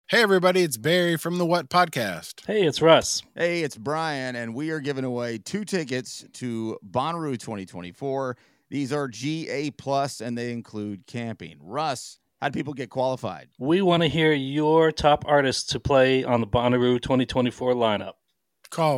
Hey, everybody, it's Barry from the What Podcast. Hey, it's Russ. Hey, it's Brian, and we are giving away 2 tickets to Bonnaroo 2024. These are GA+, and they include camping. Russ, how do people get qualified? We want to hear your top artists to play on the Bonnaroo 2024 lineup. Call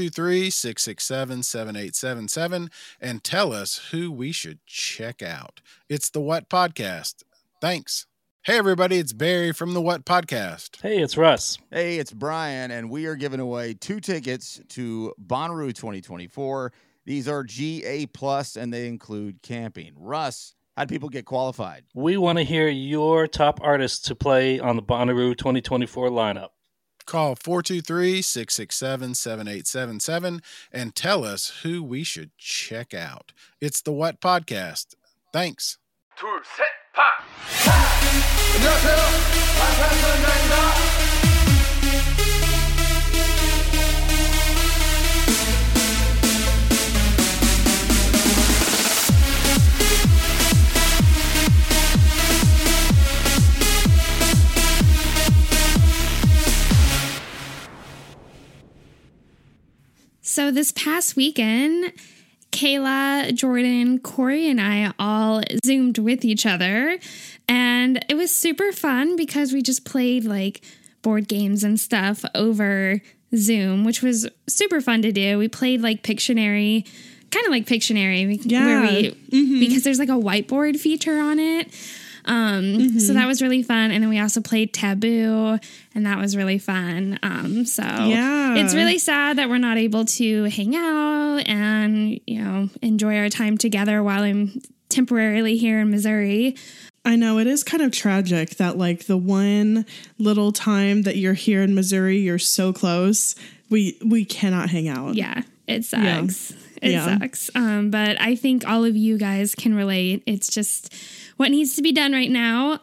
423-667-7877 and tell us who we should check out. It's the What Podcast. Thanks. Hey, everybody, it's Barry from the What Podcast. Hey, it's Russ. Hey, it's Brian, and we are giving away 2 tickets to Bonnaroo 2024. These are GA+, and they include camping. Russ, how do people get qualified? We want to hear your top artists to play on the Bonnaroo 2024 lineup. Call 423-667-7877 and tell us who we should check out. It's the What Podcast. Thanks. 둘, 셋, 파! 안녕하세요. 마사선장입니다. So this past weekend, Kayla, Jordan, Corey, and I all Zoomed with each other, and it was super fun because we just played like board games and stuff over Zoom, which was super fun to do. We played like Pictionary, kind of like Pictionary, because there's like a whiteboard feature on it. So that was really fun. And then we also played Taboo, and that was really fun. It's really sad that we're not able to hang out and, enjoy our time together while I'm temporarily here in Missouri. I know, it is kind of tragic that like the one little time that you're here in Missouri, you're so close, we cannot hang out. Yeah, it sucks. Yeah. It sucks. But I think all of you guys can relate. It's just what needs to be done right now.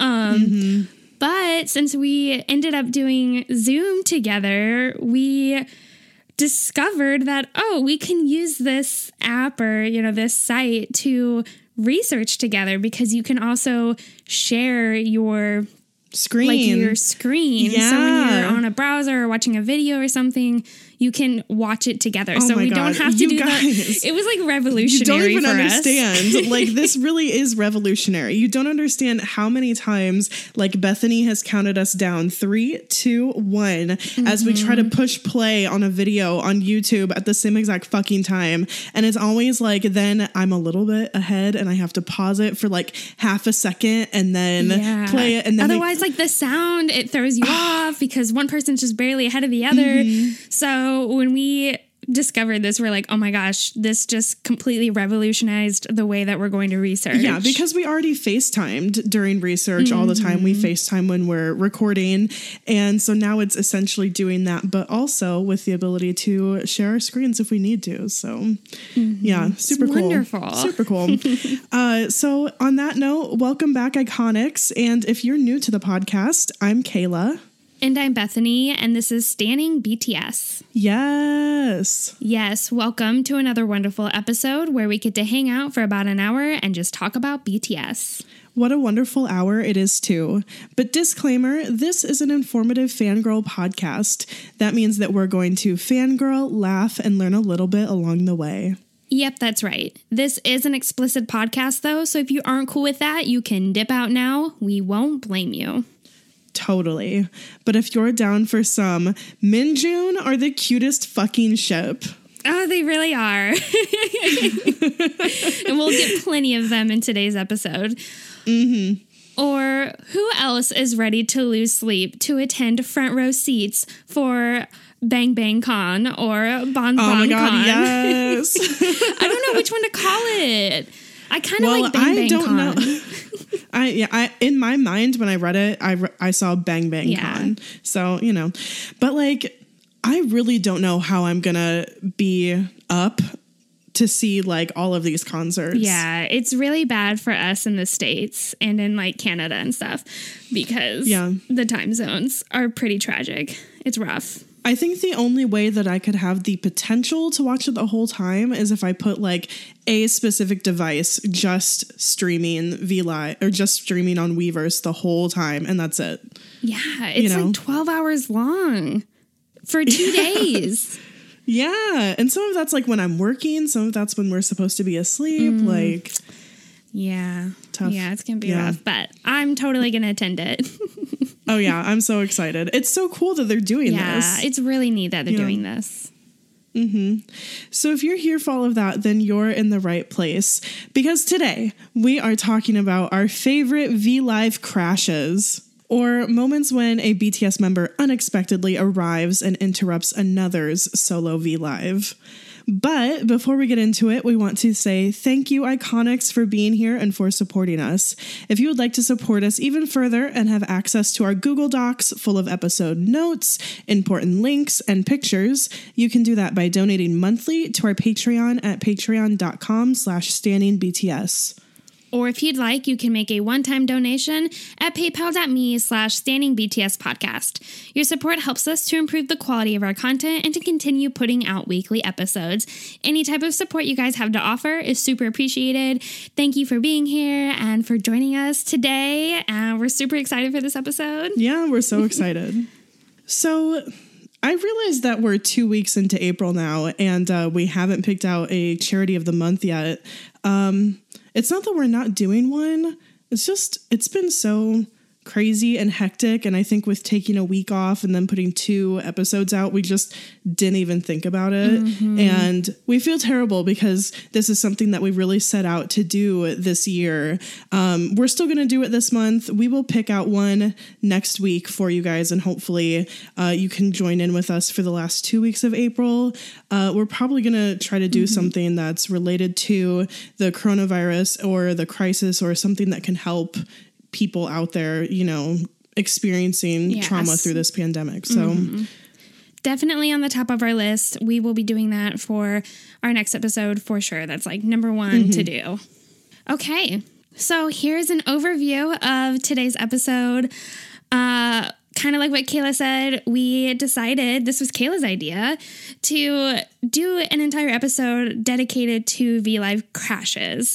But since we ended up doing Zoom together, we discovered that, we can use this app or, this site to research together, because you can also share your screen. Like your screen. Yeah. So when you're on a browser or watching a video or something, you can watch it together. So we don't have to do that. It was like revolutionary. You don't even for understand. Us. Like, this really is revolutionary. You don't understand how many times like Bethany has counted us down 3, 2, 1 as we try to push play on a video on YouTube at the same exact fucking time. And it's always like, then I'm a little bit ahead and I have to pause it for like half a second and then play it. And then otherwise, like the sound, it throws you off because one person's just barely ahead of the other. So when we discovered this, we're like, oh my gosh, this just completely revolutionized the way that we're going to research. Yeah, because we already FaceTimed during research all the time. We FaceTime when we're recording. And so now it's essentially doing that, but also with the ability to share our screens if we need to. So yeah, super cool. Wonderful. Super cool. So on that note, welcome back, Iconics. And if you're new to the podcast, I'm Kayla. And I'm Bethany, and this is Standing BTS. Yes. Yes, welcome to another wonderful episode where we get to hang out for about an hour and just talk about BTS. What a wonderful hour it is, too. But disclaimer, this is an informative fangirl podcast. That means that we're going to fangirl, laugh, and learn a little bit along the way. Yep, that's right. This is an explicit podcast, though, so if you aren't cool with that, you can dip out now. We won't blame you. Totally. But if you're down for some, Minjun are the cutest fucking ship. Oh, they really are. And we'll get plenty of them in today's episode. Or who else is ready to lose sleep to attend front row seats for Bang Bang Con or Bon Bon Con? Oh my God, yes. I don't know which one to call it. I kind of like Bang Bang Con. Know. I in my mind when I read it, I saw Bang Bang Con. So, but like, I really don't know how I'm gonna be up to see like all of these concerts. Yeah, it's really bad for us in the States and in like Canada and stuff because the time zones are pretty tragic. It's rough. I think the only way that I could have the potential to watch it the whole time is if I put like a specific device just streaming VLive or just streaming on Weverse the whole time, and that's it. Yeah, it's like 12 hours long for 2 days. Yeah, and some of that's like when I'm working, some of that's when we're supposed to be asleep. Like, yeah, tough. Yeah, it's gonna be rough, but I'm totally gonna attend it. Oh yeah, I'm so excited. It's so cool that they're doing this. Yeah, it's really neat that they're doing this. Mm-hmm. So if you're here for all of that, then you're in the right place, because today we are talking about our favorite VLive crashes, or moments when a BTS member unexpectedly arrives and interrupts another's solo VLive. But before we get into it, we want to say thank you, Iconics, for being here and for supporting us. If you would like to support us even further and have access to our Google Docs full of episode notes, important links, and pictures, you can do that by donating monthly to our Patreon at patreon.com/standingbts. Or if you'd like, you can make a one-time donation at paypal.me/standingbtspodcast. Your support helps us to improve the quality of our content and to continue putting out weekly episodes. Any type of support you guys have to offer is super appreciated. Thank you for being here and for joining us today. We're super excited for this episode. Yeah, we're so excited. So I realized that we're 2 weeks into April now, and we haven't picked out a charity of the month yet. It's not that we're not doing one. It's just, it's been so crazy and hectic. And I think with taking a week off and then putting 2 episodes out, we just didn't even think about it. Mm-hmm. And we feel terrible because this is something that we really set out to do this year. We're still going to do it this month. We will pick out one next week for you guys, and hopefully you can join in with us for the last 2 weeks of April. We're probably going to try to do something that's related to the coronavirus or the crisis, or something that can help people out there, you know, experiencing trauma through this pandemic. So definitely on the top of our list. We will be doing that for our next episode for sure. That's like number 1 to do. Okay. So here's an overview of today's episode. Kind of like what Kayla said, we decided, this was Kayla's idea, to do an entire episode dedicated to VLive crashes.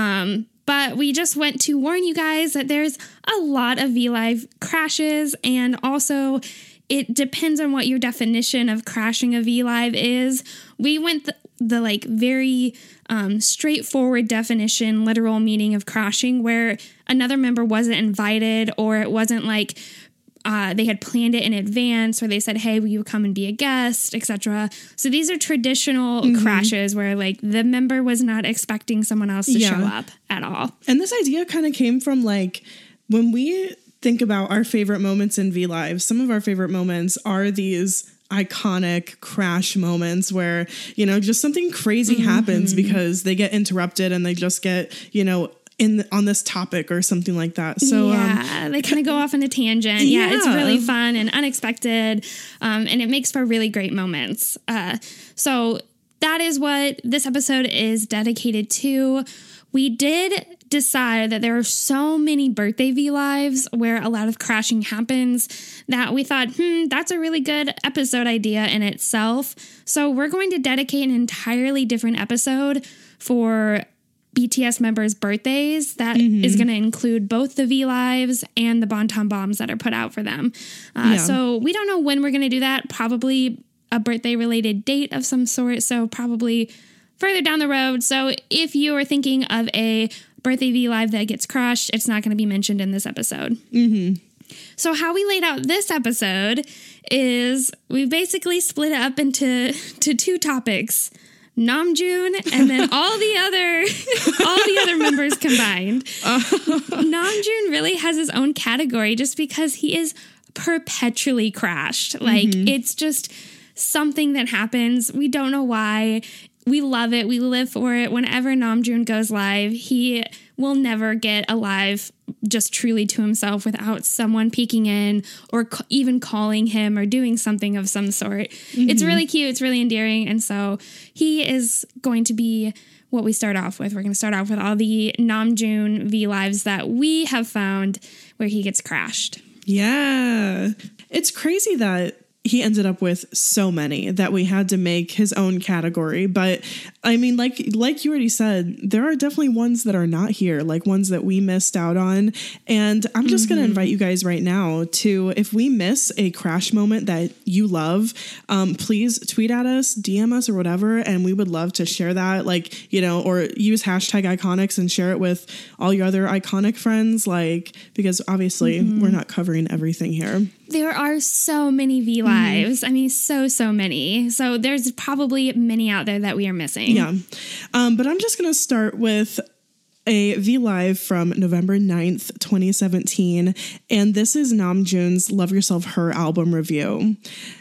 But we just want to warn you guys that there's a lot of VLive crashes, and also it depends on what your definition of crashing a VLive is. We went the like very straightforward definition, literal meaning of crashing, where another member wasn't invited, or it wasn't like they had planned it in advance, or they said, hey, will you come and be a guest, etc. So these are traditional crashes where like the member was not expecting someone else to show up at all. And this idea kind of came from like, when we think about our favorite moments in VLive, some of our favorite moments are these iconic crash moments where, you know, just something crazy happens because they get interrupted and they just get, you know, on this topic or something like that. So they kind of go off on a tangent. Yeah, it's really fun and unexpected, and it makes for really great moments. So that is what this episode is dedicated to. We did decide that there are so many birthday VLives where a lot of crashing happens that we thought, that's a really good episode idea in itself. So we're going to dedicate an entirely different episode for BTS members' birthdays that is going to include both the VLives and the Bonton Bombs that are put out for them. So we don't know when we're going to do that. Probably a birthday-related date of some sort, so probably further down the road. So if you are thinking of a birthday VLive that gets crushed, it's not going to be mentioned in this episode. So how we laid out this episode is we basically split it up into 2 topics. Namjoon and then all the other members combined. Namjoon really has his own category just because he is perpetually crashed. Like it's just something that happens. We don't know why. We love it. We live for it. Whenever Namjoon goes live, he will never get a live just truly to himself without someone peeking in or even calling him or doing something of some sort. It's really cute. It's really endearing. And so he is going to be what we start off with. We're going to start off with all the Namjoon VLives that we have found where he gets crashed. Yeah. It's crazy that he ended up with so many that we had to make his own category. But I mean, like you already said, there are definitely ones that are not here, like ones that we missed out on. And I'm just going to invite you guys right now to, if we miss a crash moment that you love, please tweet at us, DM us or whatever. And we would love to share that, like, you know, or use hashtag Iconics and share it with all your other iconic friends, like, because obviously we're not covering everything here. There are so many V Lives. I mean, so many. So there's probably many out there that we are missing. Yeah. But I'm just going to start with a V Live from November 9th, 2017. And this is Namjoon's Love Yourself Her album review.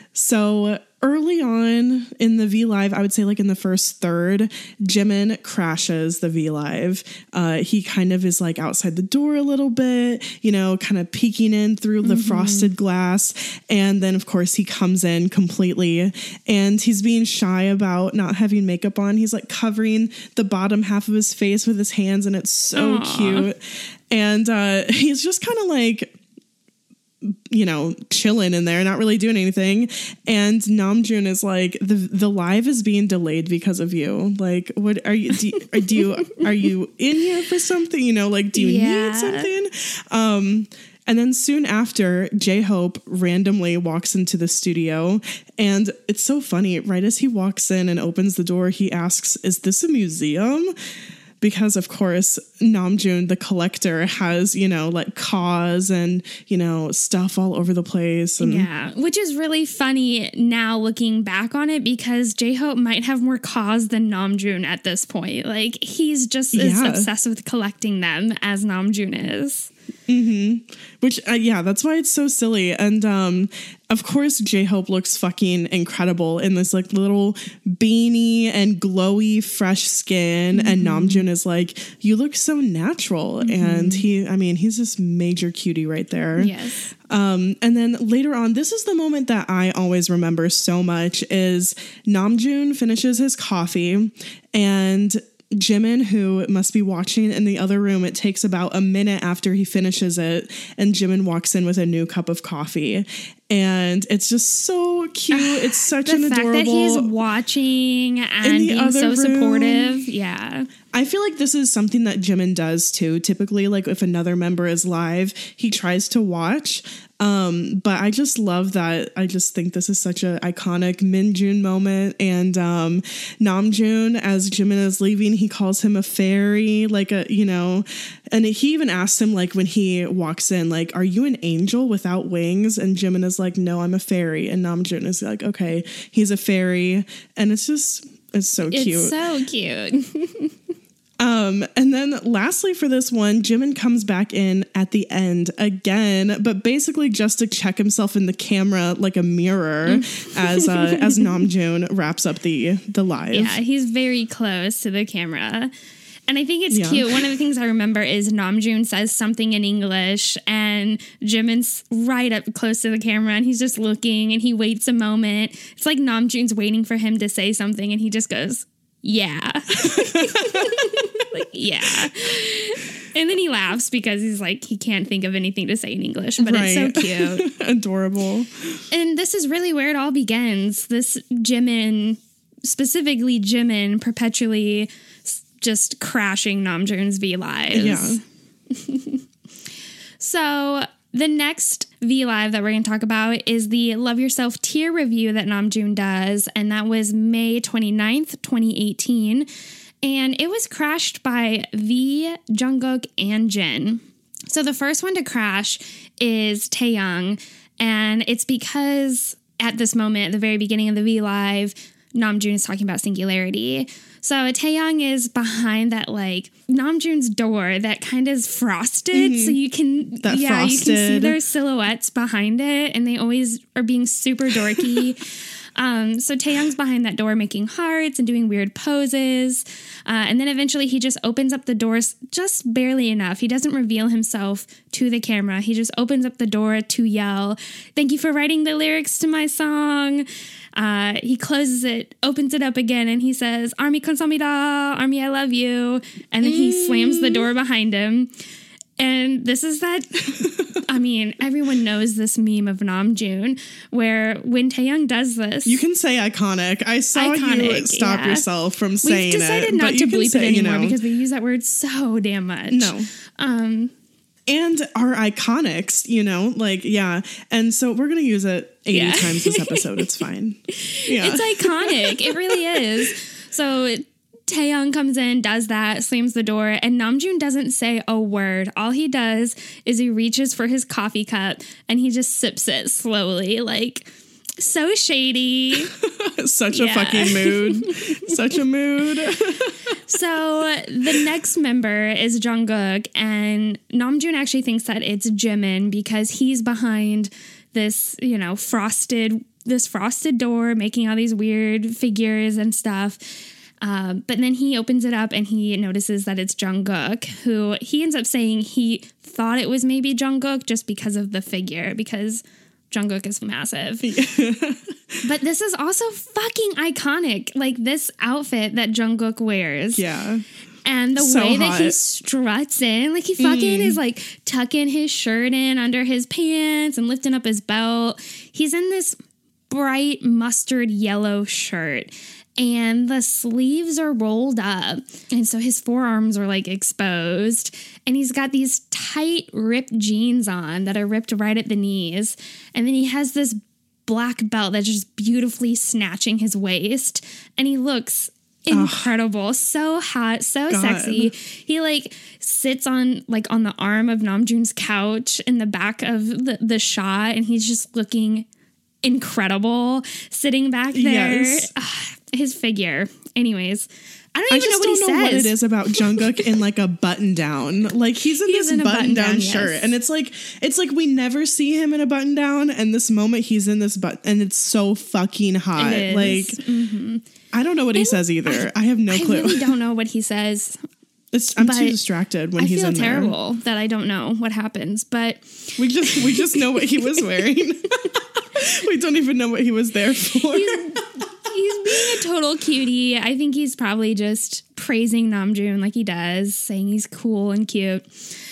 So early on in the V Live, I would say like in the first third, Jimin crashes the V Live. He kind of is like outside the door a little bit, you know, kind of peeking in through the frosted glass. And then, of course, he comes in completely and he's being shy about not having makeup on. He's like covering the bottom half of his face with his hands, and it's so cute. And he's just kind of like, you know, chilling in there, not really doing anything. And Namjoon is like, the live is being delayed because of you. Like, what are you, are you in here for something? You know, like, do you need something? And then soon after, J-Hope randomly walks into the studio. And it's so funny. Right as he walks in and opens the door, he asks, "Is this a museum?" Because, of course, Namjoon, the collector, has, you know, like cause and, you know, stuff all over the place. And yeah, which is really funny now looking back on it, because J-Hope might have more cause than Namjoon at this point. Like, he's just as obsessed with collecting them as Namjoon is. Which, that's why it's so silly. And, of course, J-Hope looks fucking incredible in this like little beanie and glowy, fresh skin. And Namjoon is like, "You look so natural." And he's this major cutie right there. Yes. And then later on, this is the moment that I always remember so much, is Namjoon finishes his coffee and Jimin, who must be watching in the other room, it takes about a minute after he finishes it, and Jimin walks in with a new cup of coffee. And it's just so cute. It's such an adorable... The fact that he's watching and being so supportive. Yeah. I feel like this is something that Jimin does too. Typically, like if another member is live, he tries to watch. But I just love that. I just think this is such an iconic Minjoon moment. And Namjoon, as Jimin is leaving, he calls him a fairy, like a, you know, and he even asks him, like when he walks in, like, "Are you an angel without wings?" And Jimin is like, "No, I'm a fairy." And Namjoon is like, "Okay, he's a fairy." And it's so cute. It's so cute. And then lastly for this one, Jimin comes back in at the end again, but basically just to check himself in the camera like a mirror as Namjoon wraps up the live. Yeah, he's very close to the camera. And I think it's cute. One of the things I remember is Namjoon says something in English and Jimin's right up close to the camera and he's just looking and he waits a moment. It's like Namjoon's waiting for him to say something and he just goes, "Yeah." Like, yeah. And then he laughs because he's like, he can't think of anything to say in English, but it's so cute. Adorable. And this is really where it all begins. This Jimin, specifically Jimin, perpetually just crashing Namjoon's V Lives. Yeah. So the next V Live that we're going to talk about is the Love Yourself tier review that Namjoon does, and that was May 29th, 2018. And it was crashed by V, Jungkook, and Jin. So the first one to crash is Taehyung, and it's because at this moment, at the very beginning of the V Live, Namjoon is talking about singularity. So Taehyung is behind that, like, Namjoon's door that kind of is frosted, so you can, you can see their silhouettes behind it, and they always are being super dorky. So Taehyung's behind that door making hearts and doing weird poses. And then eventually he just opens up the doors just barely enough. He doesn't reveal himself to the camera. He just opens up the door to yell, "Thank you for writing the lyrics to my song." He closes it, opens it up again, and he says, "Army 감사합니다, Army, I love you." And then he slams the door behind him. And this is that, I mean, everyone knows this meme of Namjoon where when Taehyung does this. You can say iconic. I saw you stop yourself from saying it. We've decided not to bleep it anymore because we use that word so damn much. No. And our iconics, you know, like, yeah. And so we're going to use it 80 times this episode. It's fine. Yeah. It's iconic. It really is. So Taehyung comes in, does that, slams the door, and Namjoon doesn't say a word. All he does is he reaches for his coffee cup and he just sips it slowly, like, so shady. Such a fucking mood. Such a mood. So the next member is Jungkook, and Namjoon actually thinks that it's Jimin because he's behind this, you know, frosted door, making all these weird figures and stuff. But then he opens it up and he notices that it's Jungkook, who he ends up saying he thought it was maybe Jungkook just because of the figure, because Jungkook is massive. But this is also fucking iconic. Like this outfit that Jungkook wears. Yeah. And the way that he struts in, like he fucking is like tucking his shirt in under his pants and lifting up his belt. He's in this bright mustard yellow shirt. And the sleeves are rolled up. And so his forearms are like exposed. And he's got these tight ripped jeans on that are ripped right at the knees. And then he has this black belt that's just beautifully snatching his waist. And he looks incredible. So hot, so sexy. He like sits on the arm of Namjoon's couch in the back of the shot. And he's just looking incredible sitting back there. Yes. His figure. Anyways, I don't even know what he says. I just don't know what it is about Jungkook in like a button down. Like he's in this button down shirt, yes. And it's like we never see him in a button down, and this moment he's in this and it's so fucking hot. Like I don't know what he says either. I have no clue. I really don't know what he says. I'm too distracted when he's in there. I feel terrible that I don't know what happens, but we just know what he was wearing. We don't even know what he was there for. He's being a total cutie. I think he's probably just praising Namjoon like he does, saying he's cool and cute.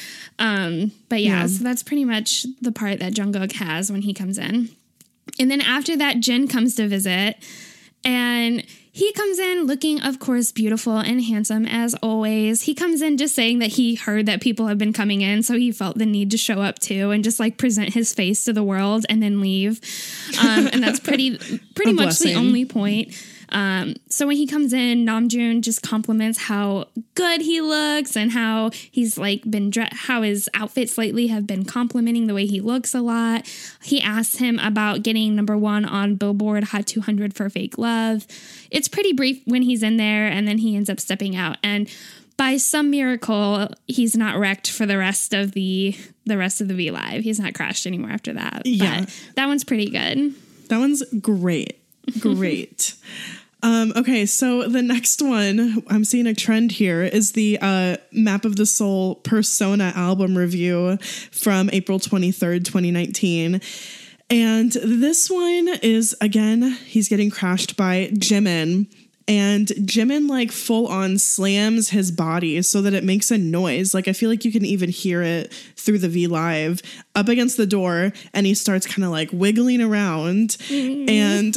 But yeah, so that's pretty much the part that Jungkook has when he comes in. And then after that, Jin comes to visit, and he comes in looking, of course, beautiful and handsome as always. He comes in just saying that he heard that people have been coming in, so he felt the need to show up too and just like present his face to the world and then leave. And that's pretty much the only point. So when he comes in, Namjoon just compliments how good he looks and how he's like how his outfits lately have been complimenting the way he looks a lot. He asks him about getting #1 on Billboard Hot 200 for Fake Love. It's pretty brief when he's in there, and then he ends up stepping out. And by some miracle, he's not wrecked for the rest of the V Live. He's not crashed anymore after that. Yeah, but that one's pretty good. That one's great. Great. Okay, so the next one, I'm seeing a trend here, is the Map of the Soul Persona album review from April 23rd, 2019. And this one is, again, he's getting crashed by Jimin. And Jimin like full on slams his body so that it makes a noise. Like I feel like you can even hear it through the V Live up against the door, and he starts kind of like wiggling around and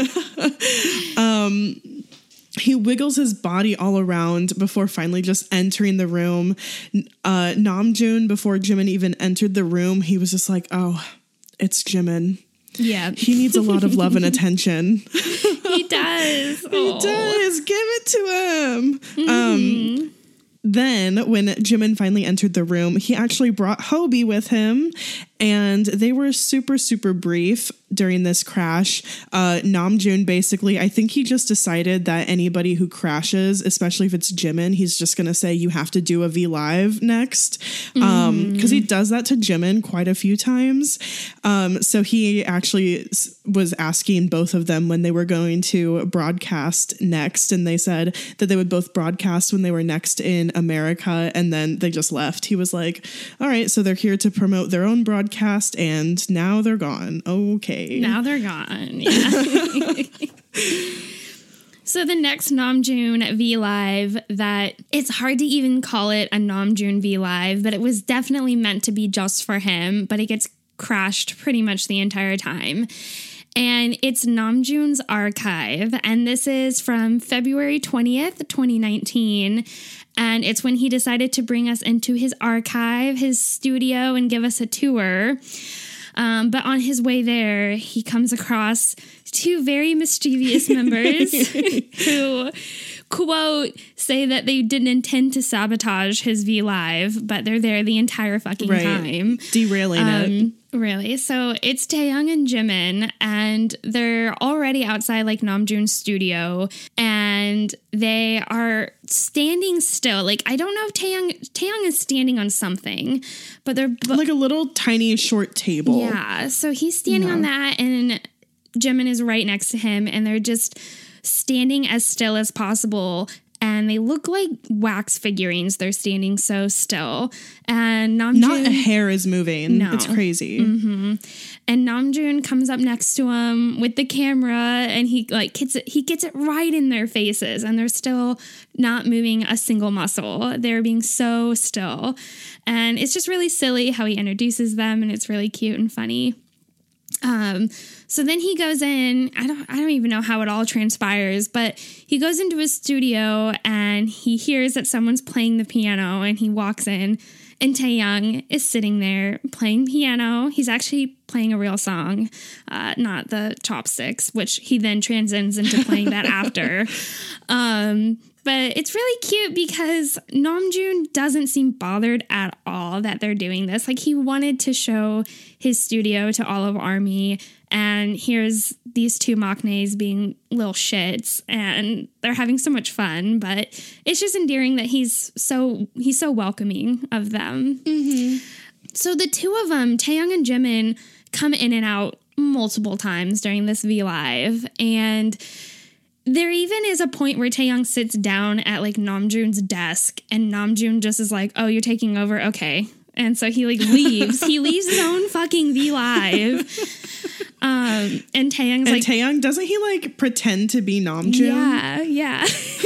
he wiggles his body all around before finally just entering the room. Namjoon, before Jimin even entered the room, he was just like, oh, it's Jimin. Yeah. He needs a lot of love and attention. He does. He does. Give it to him. Then when Jimin finally entered the room, he actually brought Hobie with him, and they were super, super brief during this crash. Namjoon basically, I think he just decided that anybody who crashes, especially if it's Jimin, he's just going to say, you have to do a V Live next. Because he does that to Jimin quite a few times. So he actually was asking both of them when they were going to broadcast next. And they said that they would both broadcast when they were next in America. And then they just left. He was like, all right, so they're here to promote their own broadcast. And now they're gone. Okay. Now they're gone. Yeah. So the next Namjoon V Live, that it's hard to even call it a Namjoon V Live, but it was definitely meant to be just for him, but it gets crashed pretty much the entire time. And it's Namjoon's Archive, and this is from February 20th, 2019. And it's when he decided to bring us into his archive, his studio, and give us a tour. But on his way there, he comes across two very mischievous members who, quote, say that they didn't intend to sabotage his V Live, but they're there the entire fucking time. Derailing it. Really? So it's Taehyung and Jimin, and they're already outside like Namjoon's studio, and they are standing still. Like, I don't know if Taehyung is standing on something, but they're like a little tiny short table. Yeah. So he's standing on that, and Jimin is right next to him, and they're just standing as still as possible. And they look like wax figurines. They're standing so still. And Namjoon... Not a hair is moving. No. It's crazy. Mm-hmm. And Namjoon comes up next to him with the camera, and he gets it right in their faces. And they're still not moving a single muscle. They're being so still. And it's just really silly how he introduces them, and it's really cute and funny. So then he goes in, I don't even know how it all transpires, but he goes into his studio and he hears that someone's playing the piano, and he walks in, and Taehyung is sitting there playing piano. He's actually playing a real song, not the chopsticks, which he then transcends into playing that after. But it's really cute because Namjoon doesn't seem bothered at all that they're doing this. Like, he wanted to show his studio to all of ARMY, and here's these two maknaes being little shits, and they're having so much fun. But it's just endearing that he's so welcoming of them. Mm-hmm. So the two of them, Taehyung and Jimin, come in and out multiple times during this V Live, and there even is a point where Taehyung sits down at like Namjoon's desk, and Namjoon just is like, "Oh, you're taking over? Okay." And so he like leaves. He leaves his own fucking V Live. And Taehyung's like, Taehyung, doesn't he like pretend to be Namjoon? Yeah.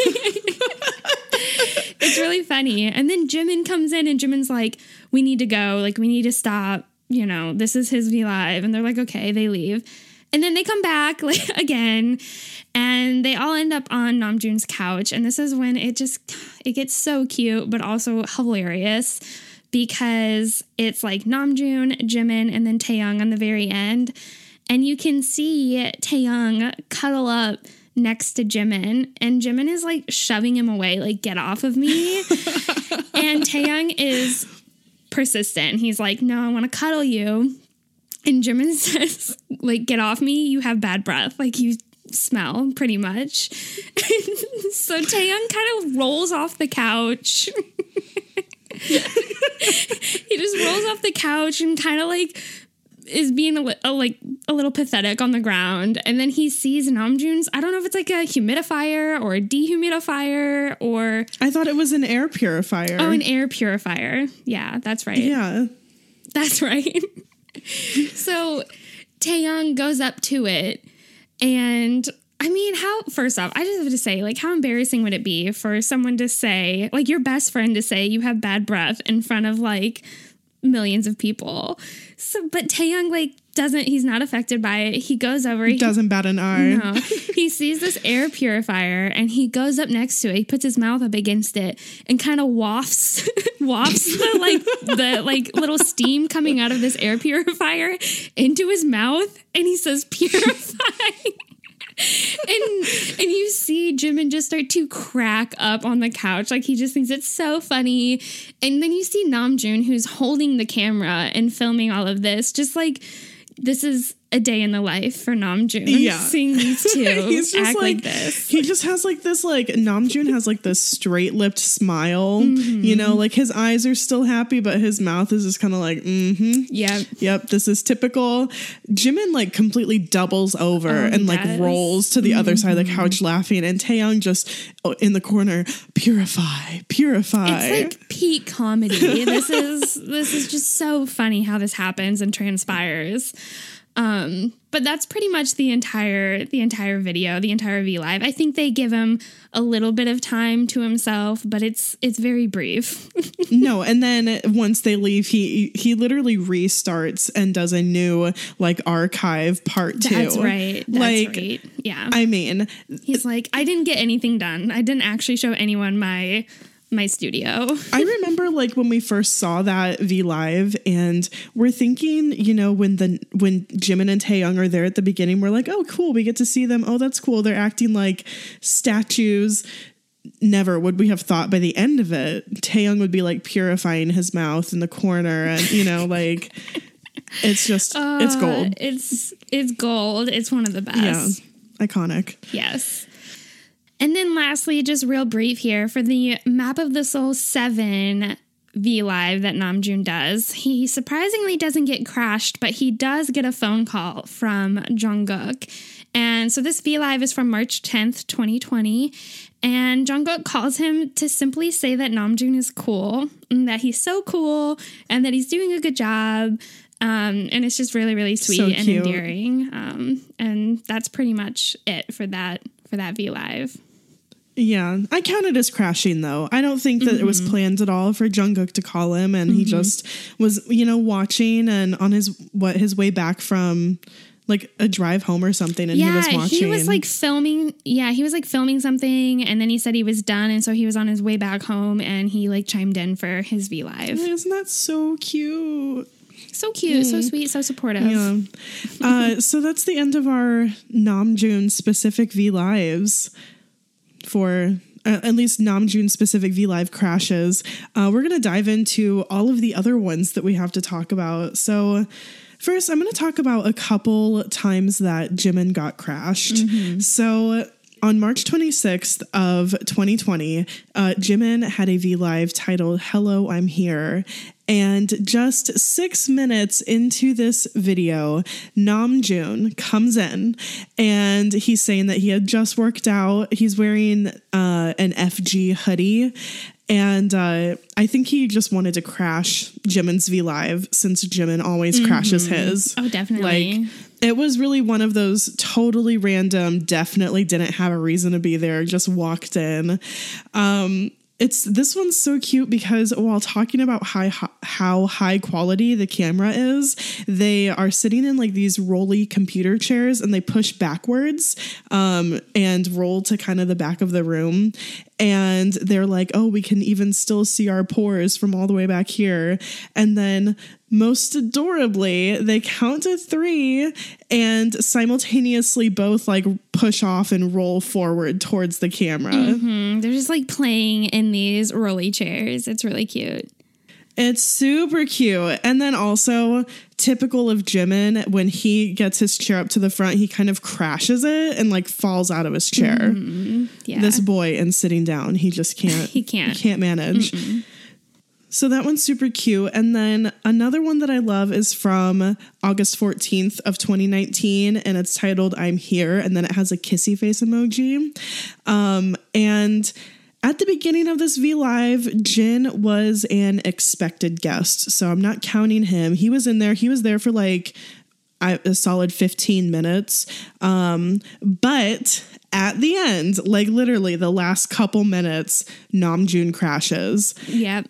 It's really funny. And then Jimin comes in, and Jimin's like, "We need to go. Like, we need to stop. You know, this is his V Live." And they're like, "Okay." They leave. And then they come back like again, and they all end up on Namjoon's couch. And this is when it gets so cute, but also hilarious, because it's like Namjoon, Jimin, and then Taehyung on the very end. And you can see Taehyung cuddle up next to Jimin, and Jimin is like shoving him away, like, "Get off of me." And Taehyung is persistent. He's like, "No, I want to cuddle you." And Jimin says, like, "Get off me, you have bad breath. Like, you smell, pretty much." So Taehyung kind of rolls off the couch. He just rolls off the couch and kind of like is being a little pathetic on the ground. And then he sees Namjoon's, I don't know if it's like a humidifier or a dehumidifier, or... I thought it was an air purifier. Oh, an air purifier. Yeah, that's right. Yeah. That's right. So Taehyung goes up to it, and I mean, first off, I just have to say, like, how embarrassing would it be for someone to say, like, your best friend to say you have bad breath in front of like millions of people? So, but Taehyung, like, he's not affected by it. He goes over. He doesn't bat an eye. No. He sees this air purifier, and he goes up next to it. He puts his mouth up against it and kind of wafts the little steam coming out of this air purifier into his mouth, and he says, "Purify." And you see Jimin just start to crack up on the couch. Like, he just thinks it's so funny. And then you see Namjoon, who's holding the camera and filming all of this, just like, this is a day in the life for Namjoon. Yeah. Seeing these two act like this. He just has like this, like, Namjoon has like this straight-lipped smile. Mm-hmm. You know, like, his eyes are still happy, but his mouth is just kind of like, Yep, this is typical. Jimin like completely doubles over and like rolls to the other side of the couch laughing, and Taehyung just in the corner, purify. It's like peak comedy. This is just so funny how this happens and transpires. But that's pretty much the entire video, the entire V Live. I think they give him a little bit of time to himself, but it's very brief. No, and then once they leave, he literally restarts and does a new like archive part 2. That's right. Right. Yeah. I mean, he's like, I didn't get anything done. I didn't actually show anyone my studio. I remember like when we first saw that V Live and we're thinking, you know, when Jimin and Taehyung are there at the beginning, we're like, oh, cool. We get to see them. Oh, that's cool. They're acting like statues. Never would we have thought by the end of it, Taehyung would be like purifying his mouth in the corner and, you know, like it's just, it's gold. It's gold. It's one of the best. Yeah. Iconic. Yes. And then lastly, just real brief here for the Map of the Soul 7 V Live that Namjoon does. He surprisingly doesn't get crashed, but he does get a phone call from Jungkook. And so this V Live is from March 10th, 2020. And Jungkook calls him to simply say that Namjoon is cool, and that he's so cool, and that he's doing a good job. And it's just really, really sweet and endearing. And that's pretty much it for that V Live. Yeah, I count it as crashing though. I don't think that it was planned at all for Jungkook to call him, and he just was, you know, watching and on his way back from like a drive home or something, and he was watching. He was like filming. Yeah, he was like filming something, and then he said he was done, and so he was on his way back home, and he like chimed in for his V Live. Isn't that so cute? So cute, so sweet, so supportive. Yeah. So that's the end of our Namjoon specific V Lives for at least Namjoon specific V Live crashes. We're going to dive into all of the other ones that we have to talk about. So first, I'm going to talk about a couple times that Jimin got crashed. So on March 26th of 2020, Jimin had a V Live titled Hello, I'm Here. And just 6 minutes into this video, Namjoon comes in and he's saying that he had just worked out. He's wearing an FG hoodie. And I think he just wanted to crash Jimin's V Live since Jimin always crashes his. Oh, definitely. Like, it was really one of those totally random, definitely didn't have a reason to be there, just walked in. This one's so cute because while talking about how high quality the camera is, they are sitting in like these rolly computer chairs and they push backwards and roll to kind of the back of the room. And they're like, oh, we can even still see our pores from all the way back here. And then most adorably, they count to 3 and simultaneously both like push off and roll forward towards the camera. They're just like playing in these rolly chairs. It's really cute. It's super cute. And then also typical of Jimin, when he gets his chair up to the front, he kind of crashes it and like falls out of his chair. Yeah. This boy and sitting down, he just can't. He can't manage. So that one's super cute. And then another one that I love is from August 14th of 2019, and it's titled I'm Here, and then it has a kissy face emoji. And at the beginning of this V Live, Jin was an expected guest, so I'm not counting him. He was in there. He was there for like a solid 15 minutes. But at the end, like literally the last couple minutes, Namjoon crashes. Yep.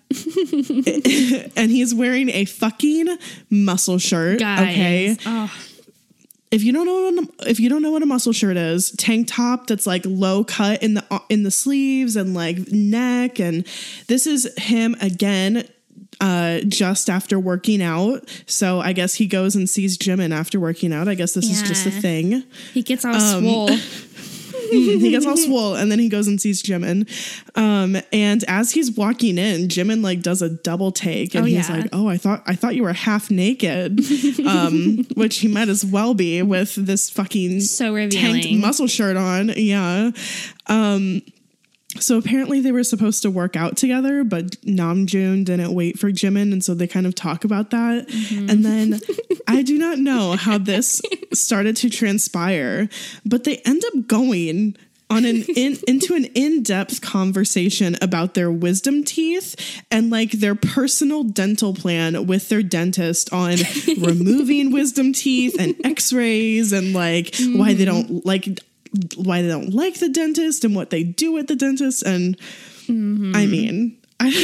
And he's wearing a fucking muscle shirt. Guys. Okay. Oh. If you don't know what a muscle shirt is, tank top that's like low cut in the sleeves and like neck, and this is him again just after working out. So I guess he goes and sees Jimin after working out. I guess this is just a thing. He gets all swole. He gets all swole, and then he goes and sees Jimin. And as he's walking in, Jimin like does a double take, and he's like, "Oh, I thought you were half naked," which he might as well be with this fucking so revealing tanked muscle shirt on. Yeah. So apparently they were supposed to work out together, but Namjoon didn't wait for Jimin, and so they kind of talk about that. And then I do not know how this started to transpire, but they end up going into an in-depth conversation about their wisdom teeth and like their personal dental plan with their dentist on removing wisdom teeth and x-rays and like why they don't like the dentist and what they do at the dentist. And I mean,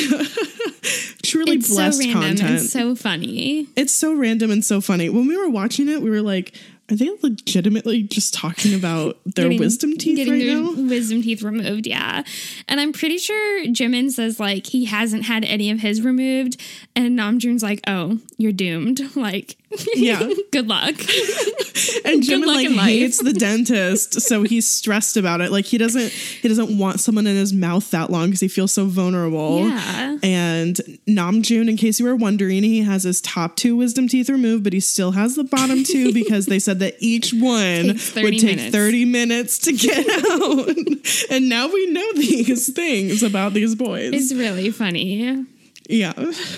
truly it's blessed so random content. and so funny. It's so random and so funny. When we were watching it, we were like, are they legitimately just talking about their wisdom teeth right now? Wisdom teeth removed, yeah. And I'm pretty sure Jimin says like he hasn't had any of his removed, and Namjoon's like, "Oh, you're doomed." Like, yeah, good luck. And Jimin like hates the dentist, so he's stressed about it. Like he doesn't want someone in his mouth that long because he feels so vulnerable. Yeah. And Namjoon, in case you were wondering, he has his top 2 wisdom teeth removed, but he still has the bottom 2 because they said that each one would take 30 minutes to get out. And now we know these things about these boys. It's really funny. Yeah.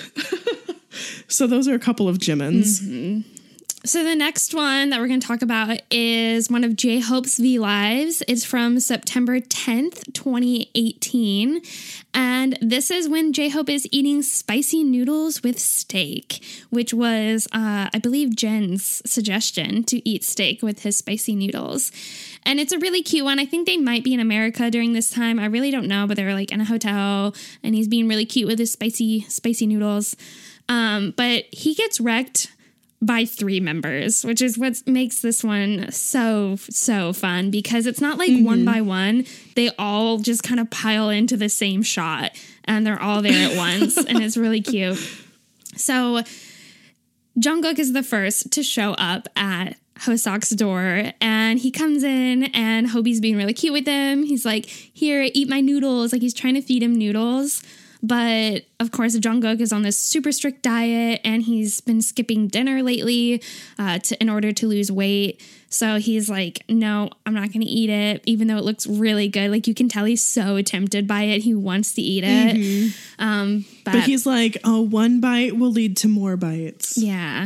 So those are a couple of Jimins. So the next one that we're going to talk about is one of J-Hope's V-Lives. It's from September 10th, 2018. And this is when J-Hope is eating spicy noodles with steak, which was, I believe, Jen's suggestion to eat steak with his spicy noodles. And it's a really cute one. I think they might be in America during this time. I really don't know, but they're like in a hotel and he's being really cute with his spicy noodles. But he gets wrecked by 3 members, which is what makes this one so fun, because it's not like one by one. They all just kind of pile into the same shot and they're all there at once, and it's really cute. So Jungkook is the first to show up at Hoseok's door, and he comes in and Hobie's being really cute with him. He's like, "Here, eat my noodles." Like he's trying to feed him noodles. But, of course, Jungkook is on this super strict diet, and he's been skipping dinner lately in order to lose weight. So he's like, "No, I'm not going to eat it," even though it looks really good. Like, you can tell he's so tempted by it. He wants to eat it. But he's like, "Oh, one bite will lead to more bites." Yeah.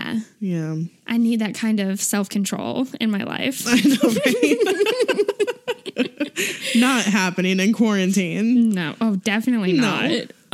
I need that kind of self-control in my life. I know, right? Not happening in quarantine. No. Oh, definitely not.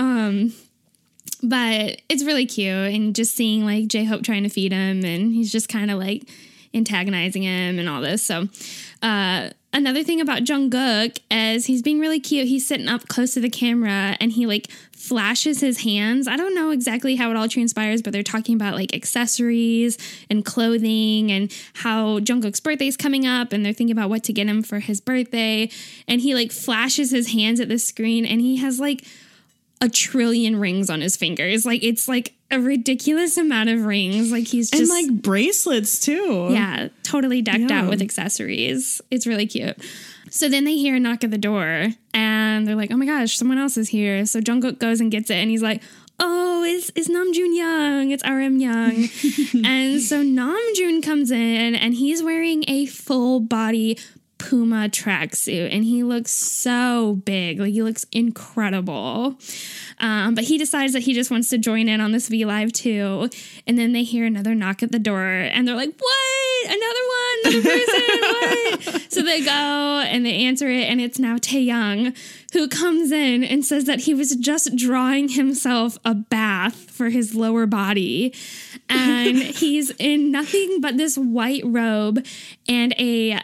But it's really cute, and just seeing like J-Hope trying to feed him, and he's just kind of like antagonizing him and all this. So another thing about Jungkook is he's being really cute. He's sitting up close to the camera and he like flashes his hands. I don't know exactly how it all transpires, but they're talking about like accessories and clothing and how Jungkook's birthday is coming up, and they're thinking about what to get him for his birthday. And he like flashes his hands at the screen, and he has like a trillion rings on his fingers. Like it's like a ridiculous amount of rings. Like he's just, and like bracelets too. Yeah, totally decked out with accessories. It's really cute. So then they hear a knock at the door, and they're like, "Oh my gosh, someone else is here." So Jungkook goes and gets it, and he's like, "Oh, it's Namjoon Young. It's RM Young." And so Namjoon comes in, and he's wearing a full body Puma tracksuit, and he looks so big. Like he looks incredible. But he decides that he just wants to join in on this V-Live too. And then they hear another knock at the door, and they're like, "What? Another person? What?" So they go and they answer it, and it's now Taeyoung, who comes in and says that he was just drawing himself a bath for his lower body. And he's in nothing but this white robe and a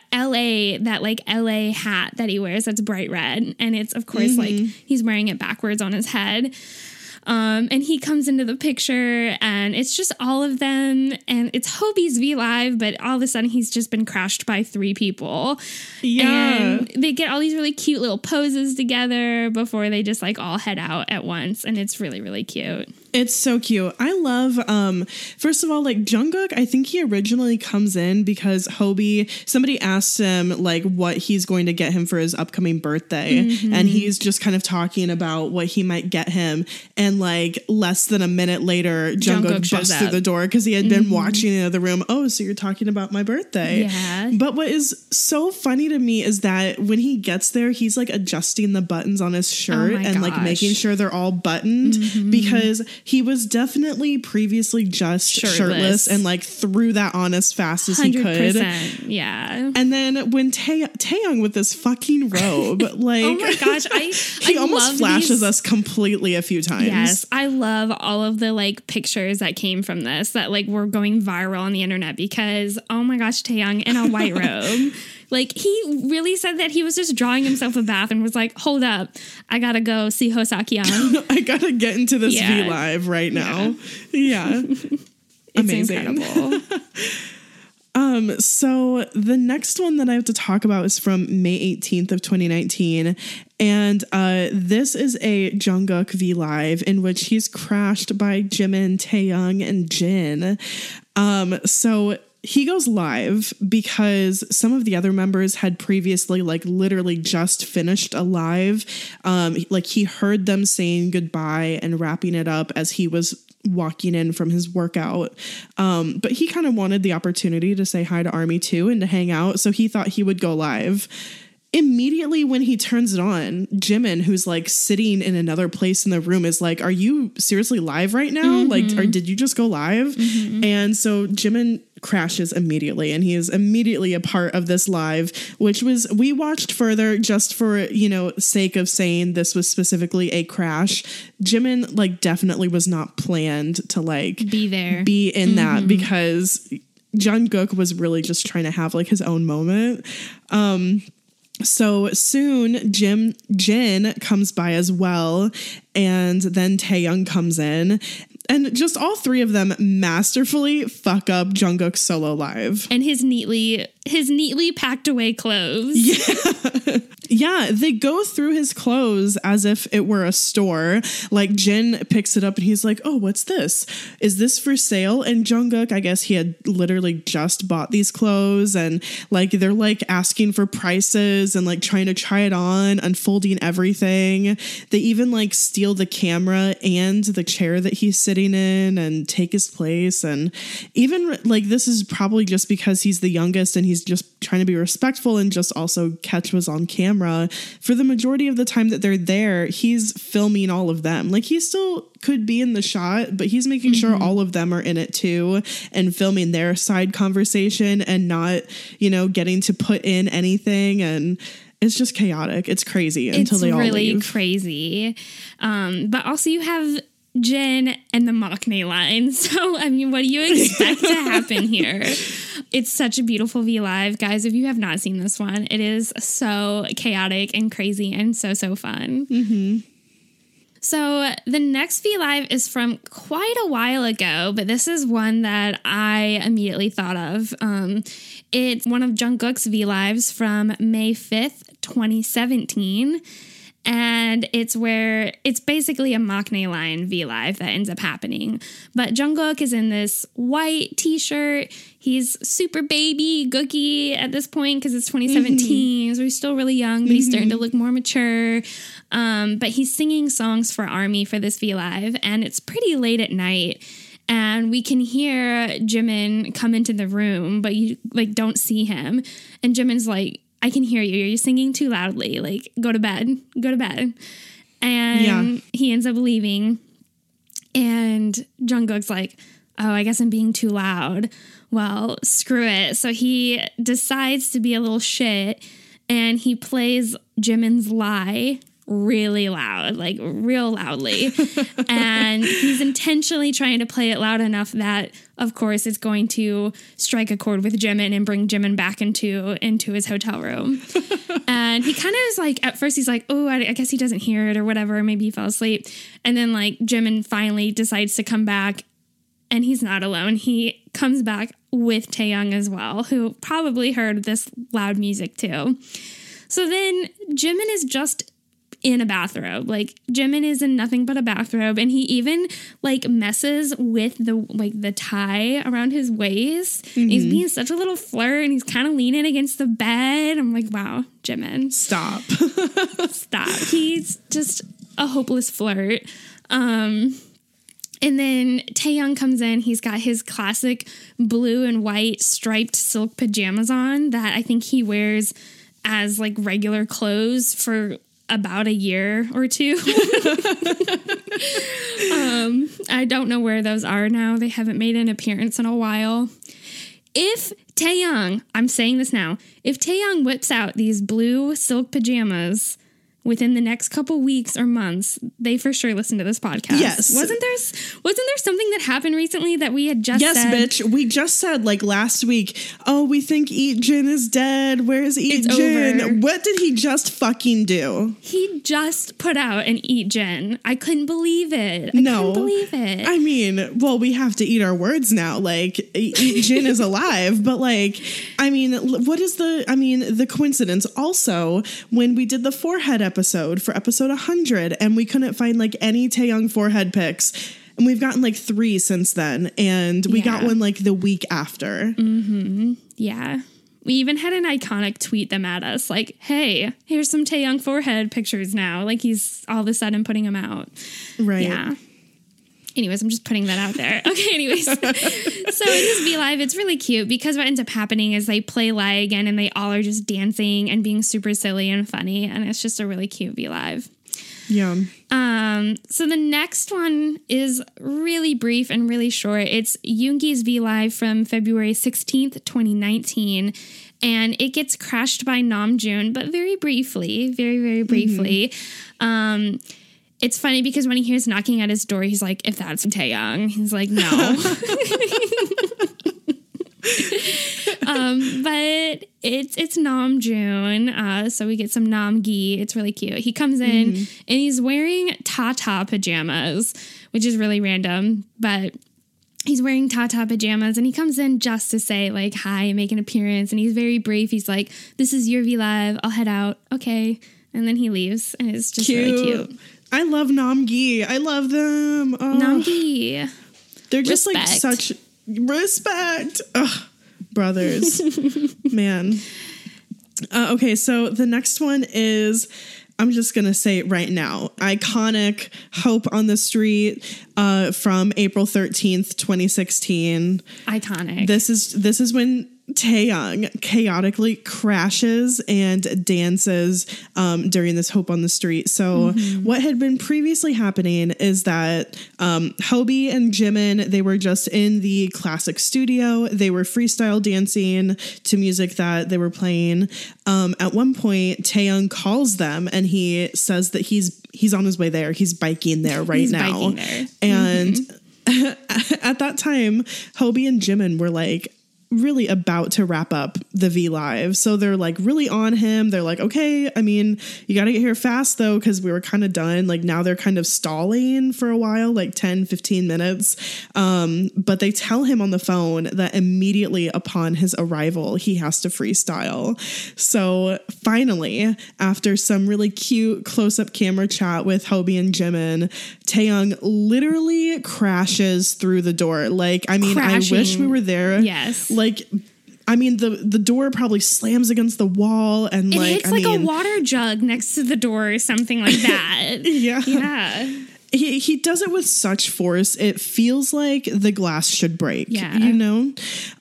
LA hat that he wears that's bright red. And it's, of course, like he's wearing it backwards on his head. And he comes into the picture, and it's just all of them, and it's Hobie's V-Live, but all of a sudden he's just been crushed by 3 people. Yeah. And they get all these really cute little poses together before they just like all head out at once, and it's really, really cute. It's so cute. I love, first of all, like Jungkook, I think he originally comes in because somebody asked him like what he's going to get him for his upcoming birthday. And he's just kind of talking about what he might get him. And like less than a minute later, Jungkook busts through the door because he had been watching in the other room. "Oh, so you're talking about my birthday." Yeah. But what is so funny to me is that when he gets there, he's like adjusting the buttons on his shirt and like making sure they're all buttoned because he was definitely previously just shirtless and like threw that on as fast as he could. Yeah. And then when Taeyong with this fucking robe, like, oh my gosh, he almost flashes us completely a few times. Yes, I love all of the like pictures that came from this that like were going viral on the internet because oh my gosh, Taeyong in a white robe. Like, he really said that he was just drawing himself a bath and was like, hold up, I gotta go see Hosaki-an. I gotta get into this V Live right now. Yeah. Amazing. Incredible. So the next one that I have to talk about is from May 18th of 2019. And this is a Jungkook V Live in which he's crashed by Jimin, Taeyong, and Jin. So he goes live because some of the other members had previously like literally just finished a live. Like he heard them saying goodbye and wrapping it up as he was walking in from his workout. But he kind of wanted the opportunity to say hi to ARMY too and to hang out. So he thought he would go live. Immediately when he turns it on, Jimin, who's like sitting in another place in the room, is like, are you seriously live right now? Mm-hmm. Like, or did you just go live? Mm-hmm. And so Jimin crashes immediately and he is immediately a part of this live, which was, we watched further just for, you know, sake of saying this was specifically a crash. Jimin like definitely was not planned to like be in that because Jungkook was really just trying to have like his own moment. So soon Jin comes by as well, and then Taeyong comes in, and just all three of them masterfully fuck up Jungkook's solo live. And his neatly packed away clothes. Yeah. Yeah, they go through his clothes as if it were a store. Like Jin picks it up and he's like, oh, what's this? Is this for sale? And Jungkook, I guess he had literally just bought these clothes and like they're like asking for prices and like trying to try it on, unfolding everything. They even like steal the camera and the chair that he's sitting in and take his place. And even like this is probably just because he's the youngest and he's just trying to be respectful and just also catch what's on camera. For the majority of the time that they're there, he's filming all of them. Like he still could be in the shot, but he's making sure all of them are in it too and filming their side conversation and not, you know, getting to put in anything. And it's just chaotic. It's crazy until they all leave. It's really crazy. But also you have Jin and the Maknae line. So, I mean, what do you expect to happen here? It's such a beautiful V Live. Guys, if you have not seen this one, it is so chaotic and crazy and so fun. Mm-hmm. So the next V Live is from quite a while ago, but this is one that I immediately thought of. It's one of Jungkook's V Lives from May 5th, 2017. And it's basically a Maknae line V Live that ends up happening. But Jungkook is in this white t-shirt. He's super baby Gookie at this point because it's 2017. So he's still really young, but he's starting to look more mature. But he's singing songs for ARMY for this V Live. And it's pretty late at night. And we can hear Jimin come into the room, but you like don't see him. And Jimin's like, I can hear you. You're singing too loudly. Like, go to bed. Go to bed. And he ends up leaving. And Jungkook's like, oh, I guess I'm being too loud. Well, screw it. So he decides to be a little shit. And he plays Jimin's Lie really loud, like real loudly. And he's intentionally trying to play it loud enough that, of course, it's going to strike a chord with Jimin and bring Jimin back into his hotel room. And he kind of is like, at first he's like, oh, I guess he doesn't hear it or whatever. Maybe he fell asleep. And then like Jimin finally decides to come back and he's not alone. He comes back with Taeyong as well, who probably heard this loud music too. So then Jimin is just in a bathrobe. Like Jimin is in nothing but a bathrobe, and he even like messes with the tie around his waist. He's being such a little flirt, and he's kind of leaning against the bed. I'm like, wow, Jimin, stop. He's just a hopeless flirt. And then Taeyong comes in. He's got his classic blue and white striped silk pajamas on that I think he wears as like regular clothes for about a year or two. I don't know where those are now. They haven't made an appearance in a while. If Taehyung, I'm saying this now, if Taehyung whips out these blue silk pajamas within the next couple weeks or months, they for sure listen to this podcast. Yes. Wasn't there something that happened recently that we had just said? Yes, bitch. We just said like last week, oh, we think Eat Jin is dead. Where's Eat Jin? Over. What did he just fucking do? He just put out an Eat Jin. I couldn't believe it. I No. couldn't believe it. I mean, well, we have to eat our words now. Like, Eat Jin is alive, but like, I mean, what is the coincidence? Also, when we did the forehead episode for episode 100, and we couldn't find like any Taehyung forehead pics, and we've gotten like 3 since then, and we got one like the week after. Mm-hmm. Yeah. We even had an Iconic tweet them at us like, hey, here's some Taehyung forehead pictures now. Like he's all of a sudden putting them out. Right. Yeah. Anyways, I'm just putting that out there. Okay, anyways. So in this V Live, it's really cute because what ends up happening is they play Lie Again and they all are just dancing and being super silly and funny. And it's just a really cute V Live. Yeah. So the next one is really brief and really short. It's Yoongi's V Live from February 16th, 2019. And it gets crashed by Namjoon, but very briefly, very, very briefly. It's funny because when he hears knocking at his door, he's like, if that's Taehyung, he's like, no. But it's Namjoon. So we get some Namgi. It's really cute. He comes in and he's wearing Tata pajamas, which is really random, but he's wearing Tata pajamas and he comes in just to say like, hi, make an appearance. And he's very brief. He's like, this is your V Live. I'll head out. Okay. And then he leaves and it's just really cute. I love Namgi. I love them. Oh, Namgi. They're just Respect. like such respect. Ugh, brothers. Man. Okay, so the next one is, I'm just going to say it right now, iconic Hope on the Street from April 13th, 2016. Iconic. This is when Taehyung chaotically crashes and dances during this Hope on the Street. So what had been previously happening is that Hobie and Jimin, they were just in the classic studio. They were freestyle dancing to music that they were playing. At one point, Taehyung calls them and he says that he's on his way there. He's biking there right now. Biking there. And at that time, Hobie and Jimin were like really about to wrap up the V Live. So they're like really on him. They're like, okay, I mean, you got to get here fast though, because we were kind of done. Like now they're kind of stalling for a while, like 10, 15 minutes. But they tell him on the phone that immediately upon his arrival, he has to freestyle. So finally, after some really cute close-up camera chat with Hobie and Jimin, Taehyung literally crashes through the door. Like, I mean, Crashing. I wish we were there. Yes. Like, I mean, the door probably slams against the wall and It like, hits a water jug next to the door or something like that. yeah. Yeah. He does it with such force. It feels like the glass should break, Yeah. you know?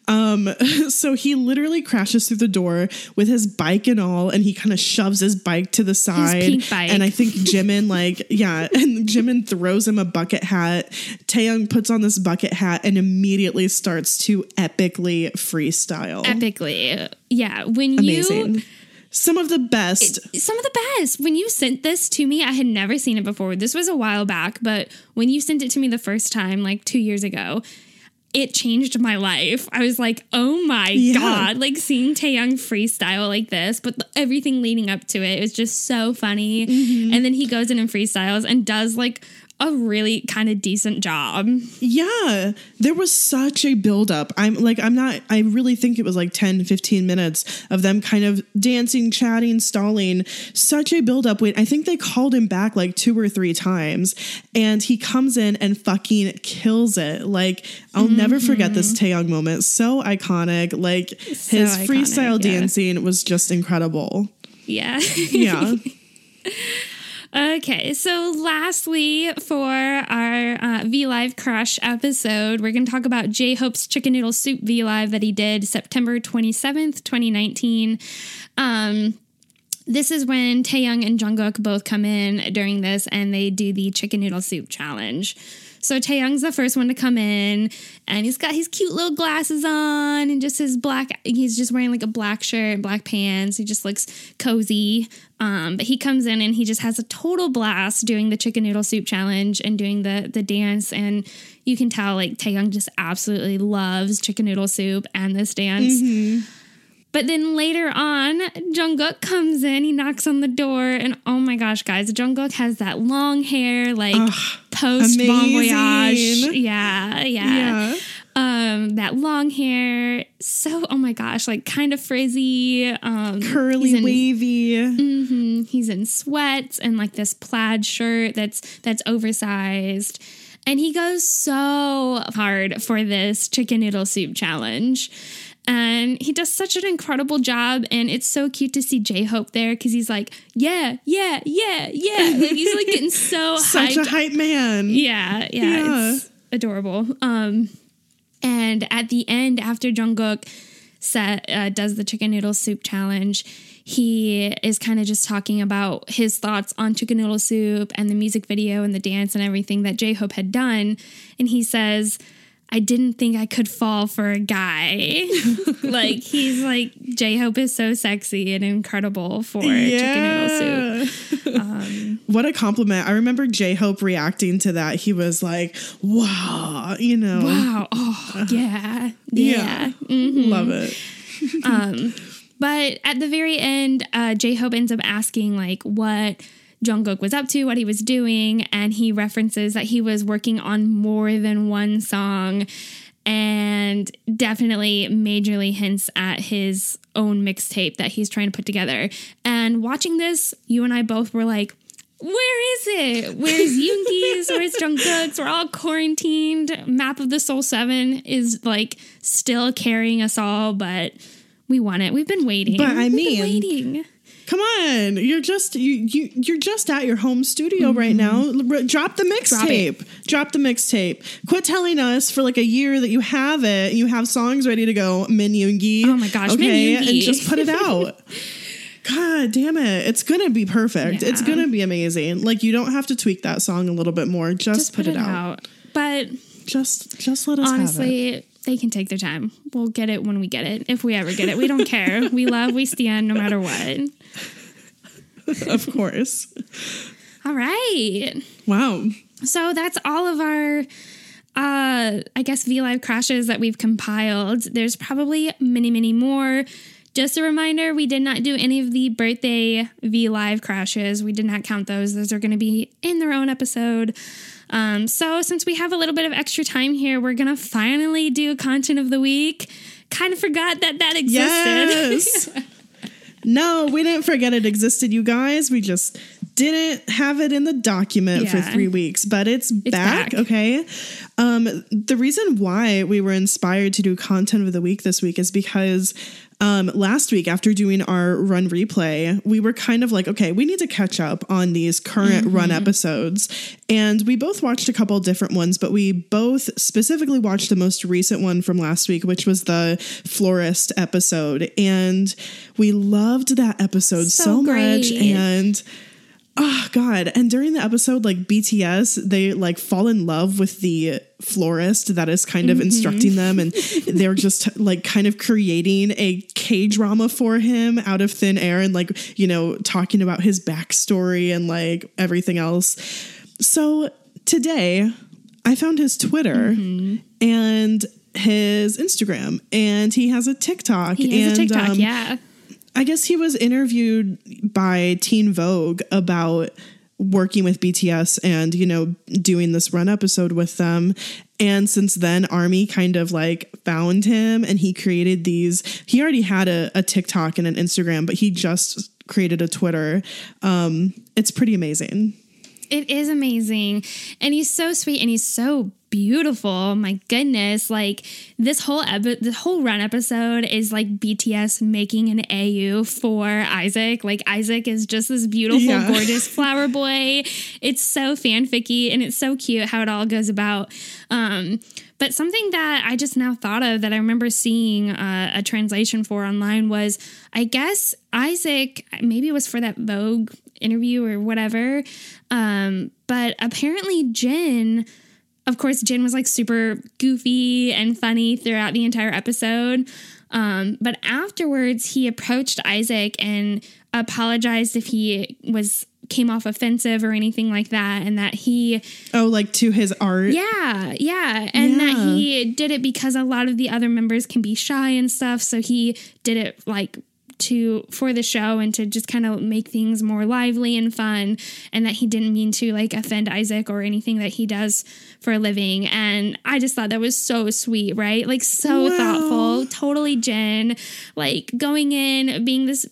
So he literally crashes through the door with his bike and all, and he kind of shoves his bike to the side. pink bike. And I think Jimin and Jimin throws him a bucket hat. Taehyung puts on this bucket hat and immediately starts to epically freestyle. Epically. Yeah. When Amazing. Some of the best. Some of the best. When you sent this to me, I had never seen it before. This was a while back, but when you sent it to me the first time, like 2 years ago, it changed my life. I was like, oh my God, like seeing Taehyung freestyle like this, but everything leading up to it was just so funny. And then he goes in and freestyles and does like a really kind of decent job. Yeah, there was such a buildup. I really think it was like 10, 15 minutes of them kind of dancing, chatting, stalling. Such a buildup. I think they called him back like 2 or 3 times and he comes in and fucking kills it. Like, I'll never forget this Taehyung moment. So iconic. Like, So his iconic, freestyle yeah. dancing was just incredible. Yeah. Yeah. Okay, so lastly, for our V Live Crush episode, we're going to talk about J-Hope's Chicken Noodle Soup V Live that he did September 27th, 2019. this is when Taehyung and Jungkook both come in during this, and they do the chicken noodle soup challenge. So Taehyung's the first one to come in, and he's got his cute little glasses on and just he's just wearing like a black shirt and black pants. He just looks cozy. But he comes in and he just has a total blast doing the chicken noodle soup challenge and doing the dance. And you can tell like Taehyung just absolutely loves chicken noodle soup and this dance. Mm-hmm. But then later on, Jungkook comes in, he knocks on the door, and oh my gosh, guys, Jungkook has that long hair, like post Bon Voyage. Yeah. That long hair, so, oh my gosh, like kind of frizzy. Curly, wavy. Mm-hmm, he's in sweats and like this plaid shirt that's oversized. And he goes so hard for this chicken noodle soup challenge. And he does such an incredible job, and it's so cute to see J-Hope there because he's like, yeah. Like he's like getting so such hyped. a hype man. Yeah, it's adorable. And at the end, after Jungkook does the chicken noodle soup challenge, he is kind of just talking about his thoughts on chicken noodle soup and the music video and the dance and everything that J-Hope had done, and he says, I didn't think I could fall for a guy. Like, he's like, J-Hope is so sexy and incredible for chicken noodle soup. What a compliment. I remember J-Hope reacting to that. He was like, wow, Wow. Oh, yeah. Mm-hmm. Love it. But at the very end, J-Hope ends up asking, like, what Jungkook was up to, what he was doing, and he references that he was working on more than one song and definitely majorly hints at his own mixtape that he's trying to put together. And watching this, you and I both were like, where is it? Where's Yoongi's? Where's Jungkook's? We're all quarantined. Map of the Soul 7 is like still carrying us all, but we want it. We've been waiting. But I mean, waiting. Come on, you're just at your home studio right now. Drop the mixtape. Drop the mixtape. Quit telling us for like a year that you have it. You have songs ready to go. Min Yoongi. Oh my gosh, okay, Min Yoongi. and just put it out. God damn it! It's gonna be perfect. Yeah. It's gonna be amazing. Like, you don't have to tweak that song a little bit more. Just put it out. But just let us honestly, have it. They can take their time. We'll get it when we get it. If we ever get it, we don't care. We stand no matter what. Of course. All right. Wow. So that's all of our, I guess, V-Live crashes that we've compiled. There's probably many, many more. Just a reminder, we did not do any of the birthday V-Live crashes. We did not count those. Those are going to be in their own episode. So since we have a little bit of extra time here, we're going to finally do content of the week. Kind of forgot that existed. Yes. No, we didn't forget it existed, you guys. We just didn't have it in the document for 3 weeks, but it's back. Okay. The reason why we were inspired to do content of the week this week is because last week, after doing our run replay, we were kind of like, okay, we need to catch up on these current run episodes. And we both watched a couple different ones, but we both specifically watched the most recent one from last week, which was the Florist episode. And we loved that episode so much. And oh God. And during the episode, like BTS, they like fall in love with the florist that is kind of instructing them. And they're just like kind of creating a K-drama for him out of thin air and like, talking about his backstory and like everything else. So today I found his Twitter and his Instagram, and he has a TikTok. He has a TikTok, yeah. I guess he was interviewed by Teen Vogue about working with BTS and, doing this run episode with them. And since then, ARMY kind of like found him, and he created these. He already had a TikTok and an Instagram, but he just created a Twitter. It's pretty amazing. It is amazing. And he's so sweet, and he's so beautiful. My goodness. Like this whole the whole run episode is like BTS making an AU for Isaac. Like Isaac is just this beautiful, gorgeous flower boy. It's so fanficky and it's so cute how it all goes about. But something that I just now thought of that I remember seeing a translation for online was, I guess Isaac, maybe it was for that Vogue interview or whatever. But apparently Jin, of course, Jin was like super goofy and funny throughout the entire episode. But afterwards, he approached Isaac and apologized if he came off offensive or anything like that, and that he like to his art. And that he did it because a lot of the other members can be shy and stuff, so he did it like for the show and to just kind of make things more lively and fun, and that he didn't mean to like offend Isaac or anything that he does for a living. And I just thought that was so sweet, right? Like so thoughtful, totally Jin, like going in, being this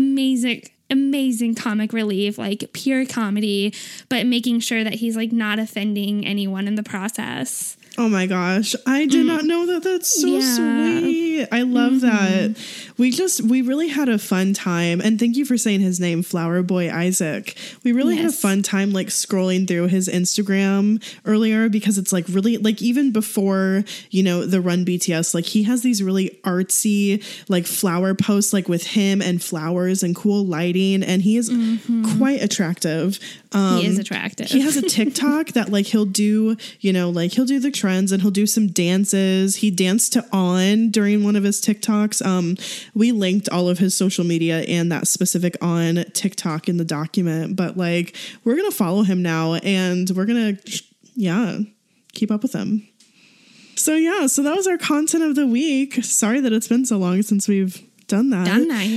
amazing comic relief, like pure comedy, but making sure that he's like not offending anyone in the process. Oh my gosh. I did not know that. That's so sweet. I love that. We really had a fun time. And thank you for saying his name, Flower Boy Isaac. We really had a fun time like scrolling through his Instagram earlier, because it's like really like even before, the Run BTS, like he has these really artsy like flower posts like with him and flowers and cool lighting. And he is quite attractive. He is attractive. He has a TikTok that like he'll do the trends and he'll do some dances. He danced to On during one of his TikToks. We linked all of his social media and that specific On TikTok in the document, but like we're going to follow him now and we're going to, keep up with him. So that was our content of the week. Sorry that it's been so long since we've done that.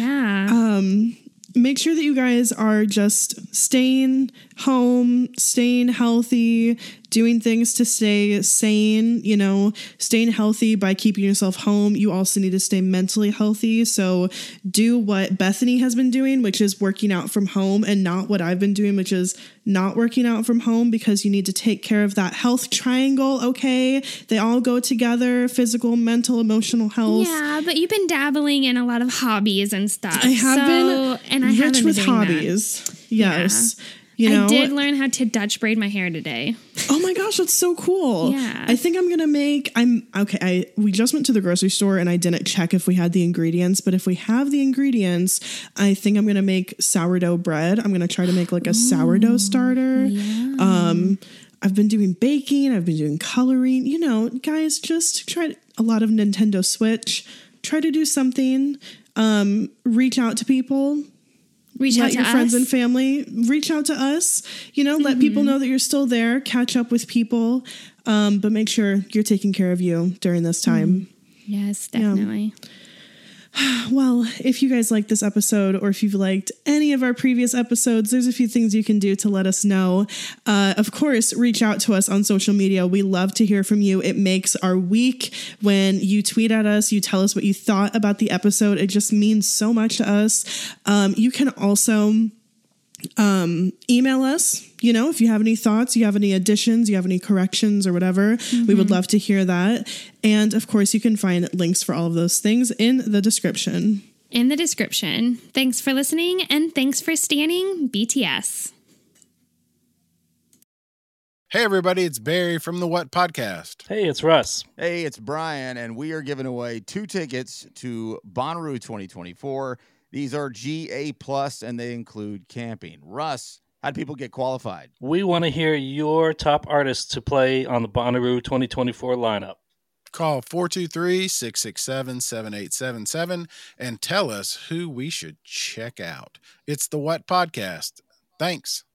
Make sure that you guys are just staying home, staying healthy, doing things to stay sane, staying healthy by keeping yourself home. You also need to stay mentally healthy. So do what Bethany has been doing, which is working out from home, and not what I've been doing, which is not working out from home, because you need to take care of that health triangle. Okay. They all go together: physical, mental, emotional health. Yeah. But you've been dabbling in a lot of hobbies and stuff. I have been rich with hobbies. That. Yes. I did learn how to Dutch braid my hair today. Oh my gosh, that's so cool. Yeah. I think I'm going to we just went to the grocery store and I didn't check if we had the ingredients, but if we have the ingredients, I think I'm going to make sourdough bread. I'm going to try to make like a sourdough starter. Yeah. I've been doing baking. I've been doing coloring. Guys, just try a lot of Nintendo Switch. Try to do something. Reach out to people. Let your friends and family reach out to us, let people know that you're still there, catch up with people, but make sure you're taking care of you during this time. Yes, definitely. Well, if you guys like this episode, or if you've liked any of our previous episodes, there's a few things you can do to let us know. Of course, reach out to us on social media. We love to hear from you. It makes our week when you tweet at us, you tell us what you thought about the episode. It just means so much to us. You can also email us, if you have any thoughts, you have any additions, you have any corrections or whatever, we would love to hear that. And of course, you can find links for all of those things in the description. Thanks for listening, and thanks for standing BTS. Hey everybody, it's Barry from the What Podcast. Hey, it's Russ. Hey, it's Brian, and we are giving away 2 tickets to Bonnaroo 2024. These are GA+, and they include camping. Russ, how do people get qualified? We want to hear your top artists to play on the Bonnaroo 2024 lineup. Call 423-667-7877 and tell us who we should check out. It's the What Podcast. Thanks.